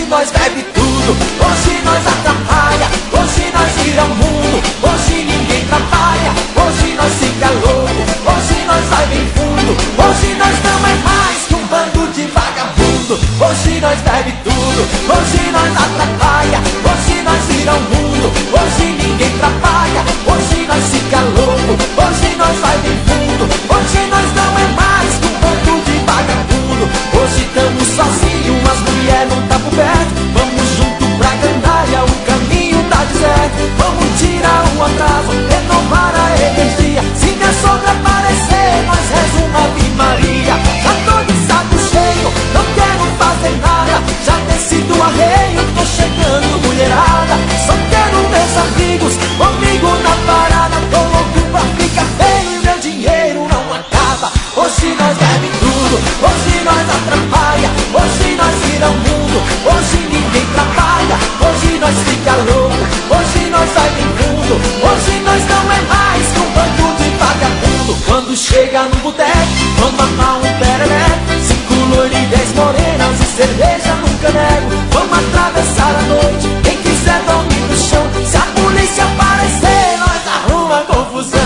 nós bebe tudo, hoje nós atrapalha, hoje nós vira o mundo, hoje ninguém trabalha, hoje nós fica louco, hoje nós vai bem fundo, hoje nós não é mais que um bando de vagabundo, hoje nós bebe tudo, hoje nós atrapalha, hoje nós vira o mundo, hoje ninguém trabalha, hoje nós fica louco, hoje nós vai bem fundo, hoje nós não é mais que um bando de vagabundo, hoje estamos sozinhos, as mulheres não tá por perto, vamos junto pra Gandaia, o caminho tá deserto, vamos tirar um atraso, renovar a energia, se minha sogra aparecer, nós reza uma Ave Maria, já tô de saco cheio, não quero fazer nada, já desci do arreio, tô chegando mulherada, só quero meus amigos, comigo na parada, tô louco pra ficar feio e meu dinheiro não acaba, hoje nós bebe tudo, hoje nós atrapalha, hoje nós vira o mundo, hoje ninguém trabalha, hoje nós fica louco, hoje nós vai bem fundo, hoje nós não é mais que um bando de vagabundo, quando chega no boteco, vamos amar um tereré, 5 loiras e 10 morenas e cerveja no caneco, vamos atravessar a noite, quem quiser dormir no chão, se a polícia aparecer, nós arruma confusão.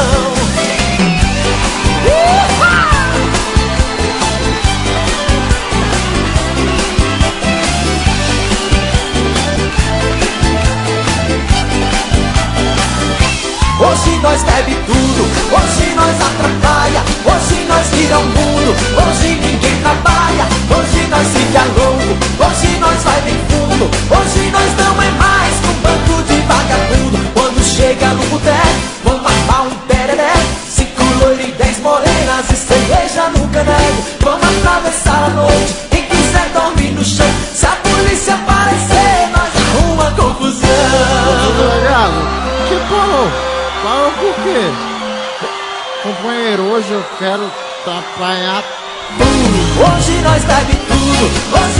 Hoje nós bebe tudo, hoje nós atrapalha, hoje nós vira o mundo, hoje ninguém trabalha, hoje nós fica louco, hoje nós vai bem fundo, hoje nós não é mais que um bando de vagabundo, quando chega no boteco, vamos armar um tereré, 5 loiras e 10 morenas e cerveja no caneco, vamos atravessar a noite, quem quiser dormir no chão, se a polícia aparecer, nós arruma confusão. Que bom! Fala por quê? Companheiro, hoje eu quero apanhar tudo. Hoje nós bebe tudo,